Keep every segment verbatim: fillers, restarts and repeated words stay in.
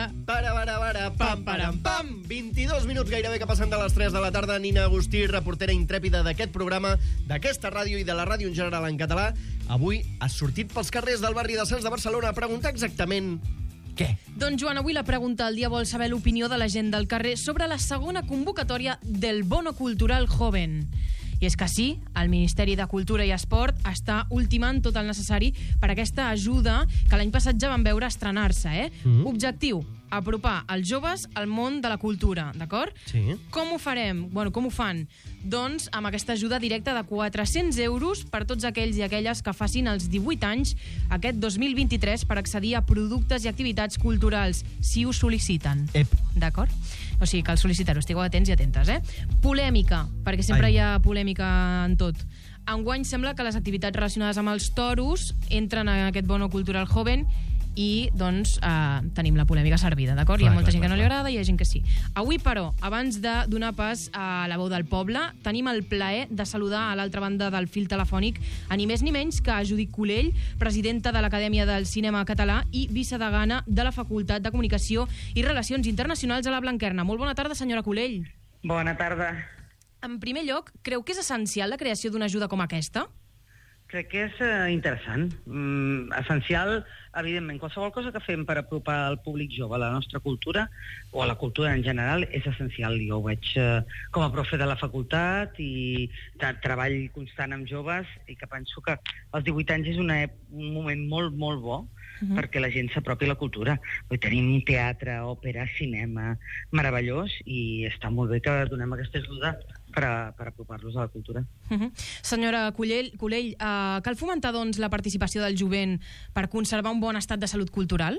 para. Para, para, para, pam, param, pam. vint-i-dos minuts gairebé que passen de les tres de la tarda. Nina Agustí, reportera intrèpida d'aquest programa, d'aquesta ràdio i de la ràdio en general en català, avui has sortit pels carrers del barri de Sants de Barcelona a preguntar exactament què? Doncs, Joan, avui la pregunta del dia vol saber l'opinió de la gent del carrer sobre la segona convocatòria del Bono Cultural Joven. I és que sí, el Ministeri de Cultura i Esport està ultimant tot el necessari per aquesta ajuda que l'any passat ja van veure estrenar-se, eh? Mm-hmm. Objectiu, apropar els joves al món de la cultura, d'acord? Sí. Com ho farem? Bueno, com ho fan? Doncs amb aquesta ajuda directa de quatre-cents euros per tots aquells i aquelles que facin els divuit anys aquest dos mil vint-i-tres per accedir a productes i activitats culturals, si ho sol·liciten. Ep. D'acord? O sigui, cal sol·licitar-ho, estigueu atents i atentes, eh? Polèmica, perquè sempre Ai. hi ha polèmica en tot. Enguany sembla que les activitats relacionades amb els toros entren en aquest Bono Cultural Joven i, doncs, eh, tenim la polèmica servida, d'acord? Hi ha molta clar, gent que no li agrada i hi ha gent que sí. Avui, però, abans de donar pas a la veu del poble, tenim el plaer de saludar a l'altra banda del fil telefònic a ni més ni menys que a Judit Culell, presidenta de l'Acadèmia del Cinema Català i vicedegana de la Facultat de Comunicació i Relacions Internacionals a la Blanquerna. Molt bona tarda, senyora Culell. Bona tarda. En primer lloc, creu que és essencial la creació d'una ajuda com aquesta? Crec que és uh, interessant. Mm, essencial, evidentment, qualsevol cosa que fem per apropar al públic jove a la nostra cultura, o a la cultura en general, és essencial. Jo ho veig uh, com a profe de la facultat i de treball constant amb joves, i que penso que als divuit anys és una, un moment molt, molt bo uh-huh. perquè la gent s'apropi a la cultura. Vull tenim teatre, òpera, cinema, meravellós, i està molt bé que donem aquesta ajuda per, a, per apropar-los a la cultura. Uh-huh. Senyora Culell, Culell uh, cal fomentar, doncs, la participació del jovent per conservar un bon estat de salut cultural?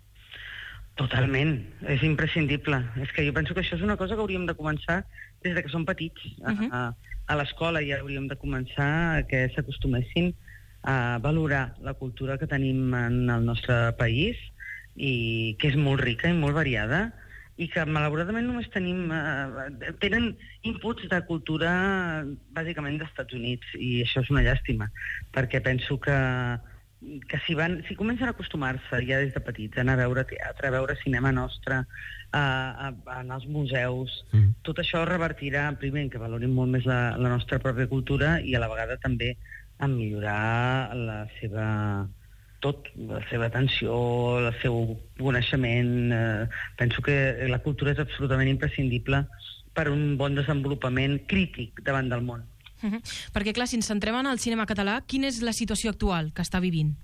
Totalment, és imprescindible. És que jo penso que això és una cosa que hauríem de començar des de que som petits. Uh-huh. A, a l'escola ja hauríem de començar que s'acostumessin a valorar la cultura que tenim en el nostre país, i que és molt rica i molt variada, i que malauradament només tenim eh, tenen inputs de cultura bàsicament dels Estats Units, i això és una llàstima, perquè penso que, que si, van, si comencen a acostumar-se ja des de petits a anar a veure teatre, a veure cinema nostre, a, a, a anar als museus, mm. tot això revertirà, primer, que valorin molt més la, la nostra pròpia cultura, i a la vegada també en millorar la seva... tot, la seva atenció, el seu coneixement. Eh, penso que la cultura és absolutament imprescindible per un bon desenvolupament crític davant del món. Uh-huh. Perquè, clar, si ens centrem en el cinema català, quina és la situació actual que està vivint?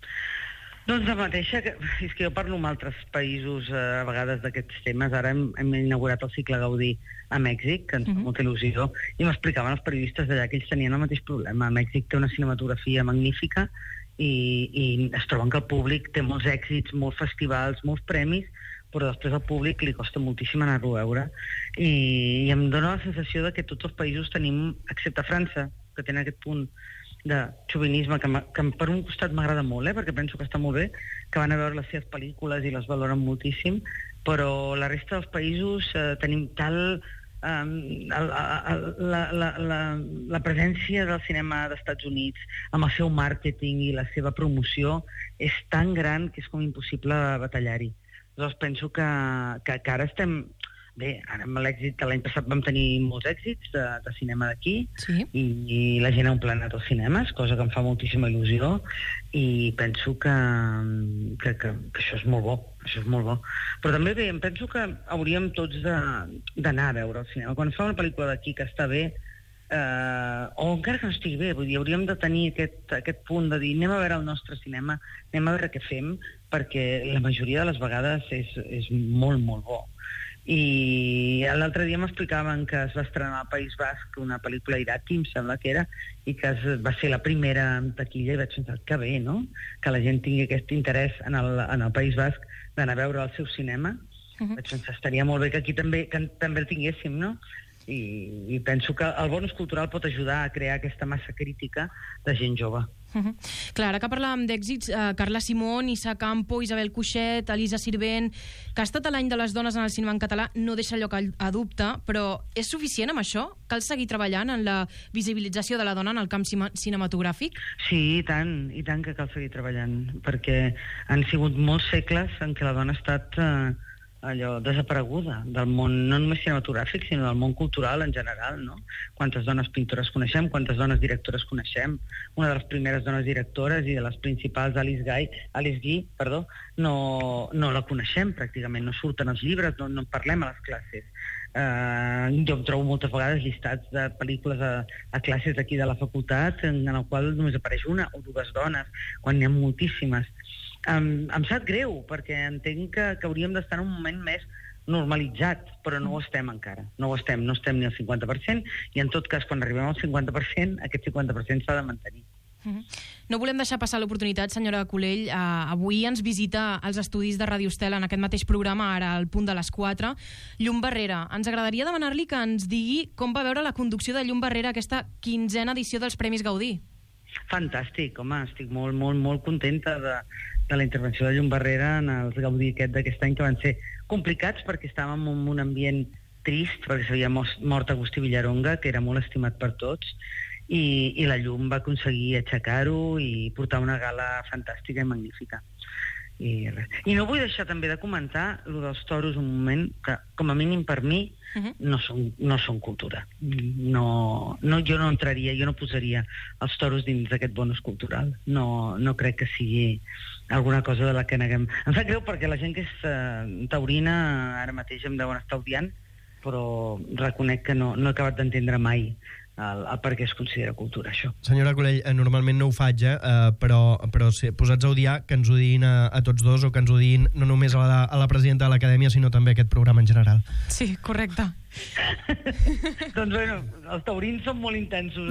Doncs la mateixa, que, és que jo parlo amb altres països eh, a vegades d'aquests temes. Ara hem, hem inaugurat el cicle Gaudí a Mèxic, que ens fa uh-huh. molta il·lusió, i m'explicaven els periodistes d'allà que ells tenien el mateix problema. Mèxic té una cinematografia magnífica, I, i es troben que el públic té molts èxits, molts festivals, molts premis, però després al públic li costa moltíssim anar-lo a veure, i, i em dóna la sensació de que tots els països tenim, excepte França, que tenen aquest punt de xovinisme que, que per un costat m'agrada molt, eh, perquè penso que està molt bé, que van a veure les seves pel·lícules i les valoren moltíssim, però la resta dels països eh, tenim tal... Um, el, el, la, la, la, la presència del cinema dels Estats Units amb el seu màrqueting i la seva promoció és tan gran que és com impossible batallar-hi. Llavors penso que, que, que ara estem... Bé, ara amb l'èxit, l'any passat vam tenir molts èxits de, de cinema d'aquí, sí. i, i la gent ha omplert els cinemes, cosa que em fa moltíssima il·lusió, i penso que, que, que, que això és molt bo, això és molt bo. Però també bé, em penso que hauríem tots d'anar a veure el cinema. Quan fa una pel·lícula d'aquí que està bé, eh, o encara que no estigui bé, vull dir, hauríem de tenir aquest, aquest punt de dir anem a veure el nostre cinema, anem a veure què fem, perquè la majoria de les vegades és, és molt, molt bo. I l'altre dia m'explicaven que es va estrenar al País Basc una pel·lícula Irati, em sembla que era, i que es, va ser la primera en taquilla, i vaig pensar que bé, no?, que la gent tingui aquest interès en el, en el País Basc d'anar a veure el seu cinema. Uh-huh. Vaig pensar, estaria molt bé que aquí també, que també el tinguéssim, no? I, i penso que el bonus cultural pot ajudar a crear aquesta massa crítica de gent jove. Uh-huh. Clar, ara que parlàvem d'èxits, eh, Carla Simón, Issa Campo, Isabel Cuixet, Elisa Sirvent, que ha estat l'any de les dones en el cinema en català, no deixa lloc a, a dubte, però és suficient amb això? Cal seguir treballant en la visibilització de la dona en el camp cinematogràfic? Sí, i tant, i tant que cal seguir treballant, perquè han sigut molts segles en què la dona ha estat eh, allò desapareguda del món, no només cinematogràfic, sinó del món cultural en general, no? Quantes dones pintores coneixem, quantes dones directores coneixem. Una de les primeres dones directores i de les principals, Alice Guy, Alice Guy, perdó, no, no la coneixem pràcticament, no surten els llibres, no, no en parlem a les classes. Uh, jo em trobo moltes vegades llistats de pel·lícules a, a classes d'aquí de la facultat en, en el qual només apareix una o dues dones, quan n'hi ha moltíssimes. Um, em sap greu, perquè entenc que, que hauríem d'estar en un moment més normalitzat, però no ho estem encara. No ho estem, no estem ni al cinquanta per cent, i en tot cas, quan arribem al cinquanta per cent, aquest cinquanta per cent s'ha de mantenir. No volem deixar passar l'oportunitat, senyora Culell. Uh, avui ens visita als estudis de Ràdio Estel en aquest mateix programa, ara al punt de les quatre, Llum Barrera. Ens agradaria demanar-li que ens digui com va veure la conducció de Llum Barrera aquesta quinzena edició dels Premis Gaudí. Fantàstic, home, estic molt, molt, molt contenta de, de la intervenció de Llum Barrera en els Gaudí aquest d'aquest any, que van ser complicats perquè estàvem en un ambient trist, perquè s'havia mort Agustí Villaronga, que era molt estimat per tots, i, i la Llum va aconseguir aixecar-ho i portar una gala fantàstica i magnífica. I, I no vull deixar també de comentar el dels toros un moment, que com a mínim per mi uh-huh. no, són, no són cultura. No, no, jo no entraria, jo no posaria els toros dins d'aquest bonus cultural. No, no crec que sigui alguna cosa de la que neguem. Em sap greu perquè la gent que és uh, taurina ara mateix em deuen estar odiant, però reconec que no, no he acabat d'entendre mai el, el per què es considera cultura, això. Senyora Culell, normalment no ho faig, eh? però, però si posats a odiar, que ens odiïn a, a tots dos, o que ens odiïn no només a la, a la presidenta de l'Acadèmia, sinó també a aquest programa en general. Sí, correcte. Doncs bueno, els taurins són molt intensos.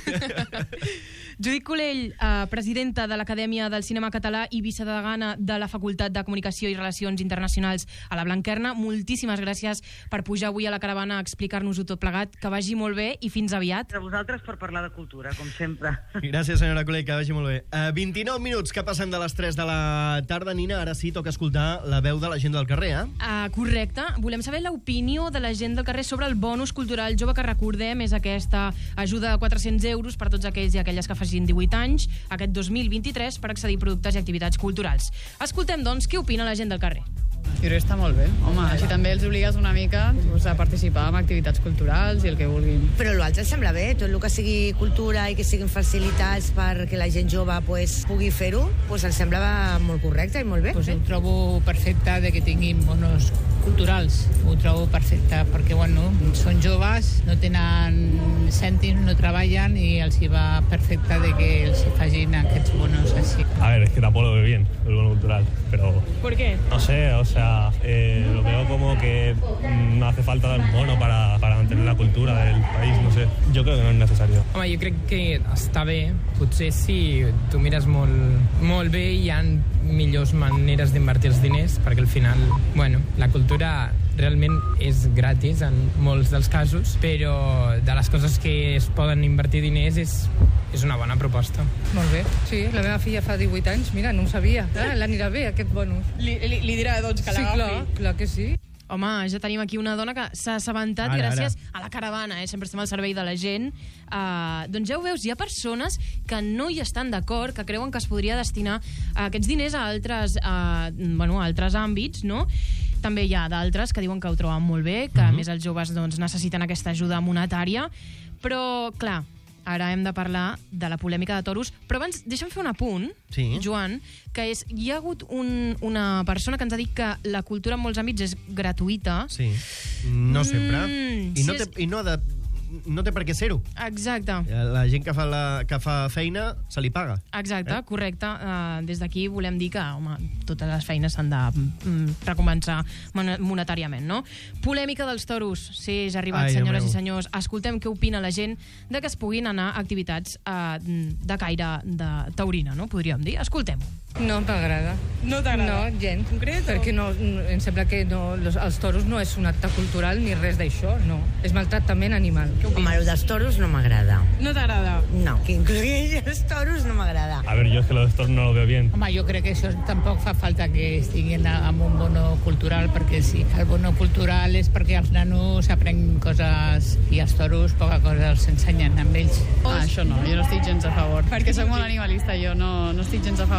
Judit Culell, eh, presidenta de l'Acadèmia del Cinema Català i vicedegana de la Facultat de Comunicació i Relacions Internacionals a la Blanquerna, moltíssimes gràcies per pujar avui a la caravana a explicar-nos-ho tot plegat. Que vagi molt bé i fins aviat. A vosaltres per parlar de cultura, com sempre. Gràcies, senyora Culell, que vagi molt bé. Uh, vint-i-nou minuts que passen de les tres de la tarda, Nina. Ara sí, toca escoltar la veu de la gent del carrer, eh? Uh, correcte. Volem saber l'opinió de la gent del carrer sobre el bonus cultural jove, que recordem és aquesta ajuda de quatre-cents euros per tots aquells i aquelles que facin divuit anys aquest dos mil vint-i-tres per accedir a productes i activitats culturals. Escoltem, doncs, què opina la gent del carrer. Jo crec que està molt bé. Home, així també els obligues una mica doncs, a participar en activitats culturals i el que vulguin. Però l'altre sembla bé, tot el que sigui cultura i que siguin facilitats perquè la gent jove pues, pugui fer-ho, pues, em sembla molt correcte i molt bé. Pues ho trobo perfecte de que tinguin bonos culturals. Ho trobo perfecte perquè, bueno, són joves, no tenen cèntims, no treballen i els hi va perfecte de que els facin aquests bonos així. A ver, es que tampoco lo veo bien, el bono cultural, pero... ¿Por qué? No sé, o sea, eh, lo veo como que mm, no hace falta dar un bono para, para mantener la cultura del país, no sé. Yo creo que no es necesario. Home, jo crec que està bé. Potser si tu mires molt, molt bé hi ha millors maneres d'invertir els diners, perquè al final, bueno, la cultura realment és gratis en molts dels casos, però de les coses que es poden invertir diners és, és una bona proposta. Molt bé, sí, la meva filla fa divuit anys, mira, no ho sabia, eh? L'anirà bé aquest bonus. Li, li, li dirà, doncs, que l'agafi. Sí, clar, clar que sí. Home, ja tenim aquí una dona que s'ha assabentat ara, gràcies ara. a la caravana, eh? Sempre estem al servei de la gent. Uh, doncs ja ho veus, hi ha persones que no hi estan d'acord, que creuen que es podria destinar uh, aquests diners a altres, uh, bueno, a altres àmbits, no? També hi ha d'altres que diuen que ho troben molt bé, que a més els joves doncs, necessiten aquesta ajuda monetària, però, clar, ara hem de parlar de la polèmica de toros, però abans deixa'm fer un apunt, sí. Joan, que és, hi ha hagut un, una persona que ens ha dit que la cultura en molts àmbits és gratuïta. Sí, no sempre. Mm, I, no si té, és... I no ha de... no té per què ser-ho. Exacte. La gent que fa, la, que fa feina se li paga. Exacte, eh? Correcte. Uh, des d'aquí volem dir que, home, totes les feines s'han de mm, recompensar monetàriament, no? Polèmica dels toros. Sí, ja ha arribat, Ai, senyores i senyors. Escoltem què opina la gent de que es puguin anar a activitats uh, de caire de taurina, no? Podríem dir. Escoltem-ho. No m'agrada. No t'agrada? No, gens. Concret? Perquè no, no, em sembla que no, los, els toros no és un acte cultural ni res d'això, no. És maltractament animal. Home, el dels toros no m'agrada. No t'agrada? No, que inclugui els toros no m'agrada. A ver, yo es que lo de toros no lo veo bien. Home, jo crec que això tampoc fa falta que estiguin amb un bono cultural, perquè sí, el bono cultural és perquè els nanos aprenguin coses i els toros poca cosa els ensenyen amb ells. Ah, això no, jo no estic gens a favor, perquè soc molt animalista, jo no, no estic gens a favor de tot el que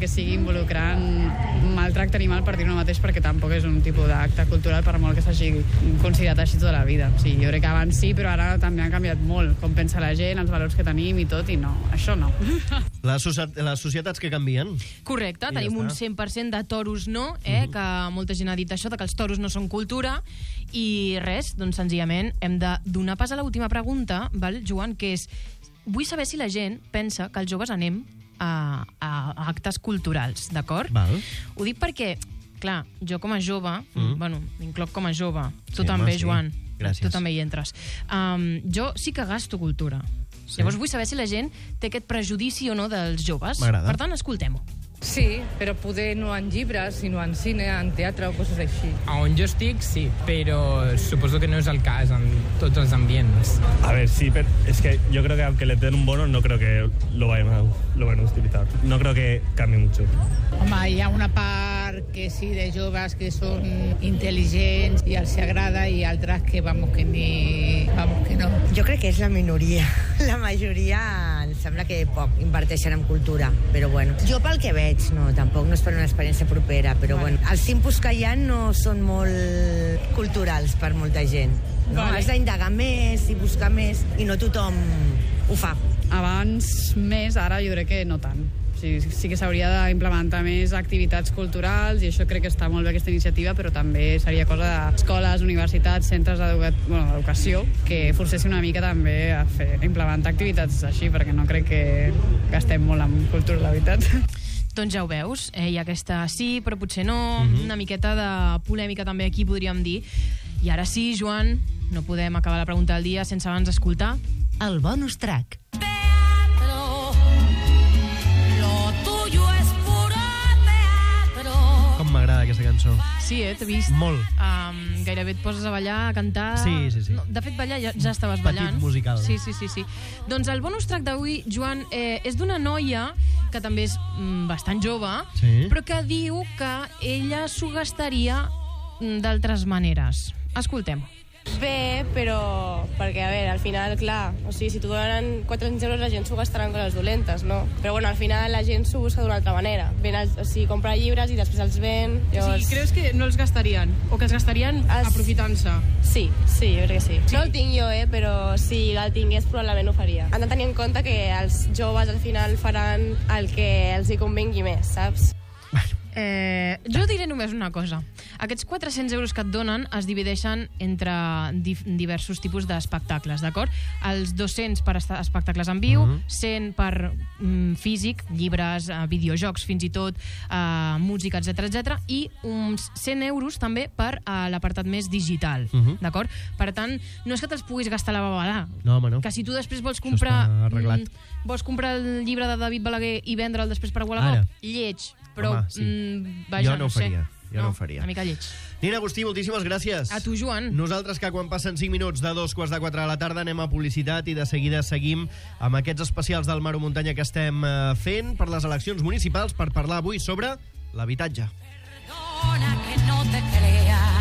que sigui involucrant maltracte animal, per dir-ho mateix, perquè tampoc és un tipus d'acte cultural, per molt que s'hagi considerat així tota la vida. O sigui, jo crec que abans sí, però ara també han canviat molt, com pensa la gent, els valors que tenim i tot, i no, això no. Les, societ les societats que canvien. Correcte, I tenim ja un està. cent per cent de toros no, eh, uh -huh. que molta gent ha dit això, de que els toros no són cultura, i res, doncs senzillament hem de donar pas a l'última pregunta, val, Joan, que és, vull saber si la gent pensa que els joves anem a, a, a actes culturals, d'acord? Val. Ho dic perquè, clar, jo com a jove, Mm. bueno, m'incloc com a jove, tu Sí, també, home, sí. Joan, Gràcies. tu també hi entres. Um, jo sí que gasto cultura. Sí. Llavors vull saber si la gent té aquest prejudici o no dels joves. M'agrada. Per tant, escoltem-ho. Sí, però poder no en llibres, sinó en cine, en teatre o coses així. A on jo estic, sí, però suposo que no és el cas en tots els ambients. A ver, sí, pero es que yo creo que aunque le den un bono, no creo que lo vayan a, lo vayan a utilizar. No creo que cambie mucho. Home, hi ha una part que sí de joves que són intel·ligents i els agrada i altres que vamos que ni... vamos que no. Jo crec que és la minoria. La majoria em sembla que poc inverteixen en cultura, però bueno. Jo pel que veig, no, tampoc no és per una experiència propera, però bueno, els impulsos que hi ha no són molt culturals per molta gent. No? Vale. Has d'indagar més i buscar més, i no tothom ho fa. Abans més, ara jo crec que no tant. O sigui, sí que s'hauria d'implementar més activitats culturals i això crec que està molt bé aquesta iniciativa, però també seria cosa d'escoles, universitats, centres d'educació bueno, que forcessin una mica també a, fer, a implementar activitats així, perquè no crec que gastem molt en cultura, la veritat. Doncs ja ho veus, eh, hi ha aquesta sí, però potser no, Mhm. una miqueta de polèmica també aquí, podríem dir. I ara sí, Joan, no podem acabar la pregunta del dia sense abans escoltar el bonus track. Com m'agrada aquesta cançó. Sí, eh, t'he vist. Molt. Um, gairebé et poses a ballar, a cantar... Sí, sí, sí. No, de fet, ballar ja, ja estaves Petit ballant. musical. Sí, sí, sí, sí. Doncs el bonus track d'avui, Joan, eh, és d'una noia que també és mm, bastant jove, Sí. però que diu que ella s'ho gastaria mm, d'altres maneres. Escoltem-ho. Bé, però perquè, a veure, al final, clar, o sigui, si t'ho donen quatre-cents euros la gent s'ho gastarà en coses dolentes, no? Però bueno, al final la gent s'ho busca d'una altra manera. Ven els, o sigui, compra llibres i després els ven, llavors... Sí, creus que no els gastarien? O que els gastarien Es- aprofitant-se? Sí, sí, jo crec que sí. sí. No el tinc jo, eh, però si el tingués probablement ho faria. Han de tenir en compte que els joves al final faran el que els hi convengui més, saps? Eh, jo diré només una cosa. Aquests quatre-cents euros que et donen es divideixen entre dif diversos tipus d'espectacles, d'acord? Els dos-cents per estar espectacles en viu, Mhm. cent per mm, físic, llibres, eh, videojocs, fins i tot, eh, música, etcètera, etcètera, i uns cent euros també per eh, l'apartat més digital, Mhm. d'acord? Per tant, no és que te'ls puguis gastar a la babalà, No, home, no. que si tu després vols Això comprar està arreglat. mm, vols comprar el llibre de David Balaguer i vendre'l després per Ara. Wallapop, lleig, però Home, sí. mm, vaja, Jo no ho sé. faria, jo no ho faria. Una mica lleig. Nina Agustí, moltíssimes gràcies. A tu, Joan. Nosaltres, que quan passen cinc minuts de dos quarts de quatre de la tarda anem a publicitat i de seguida seguim amb aquests especials del Mar o Muntanya que estem eh, fent per les eleccions municipals per parlar avui sobre l'habitatge. Perdona que no te crea.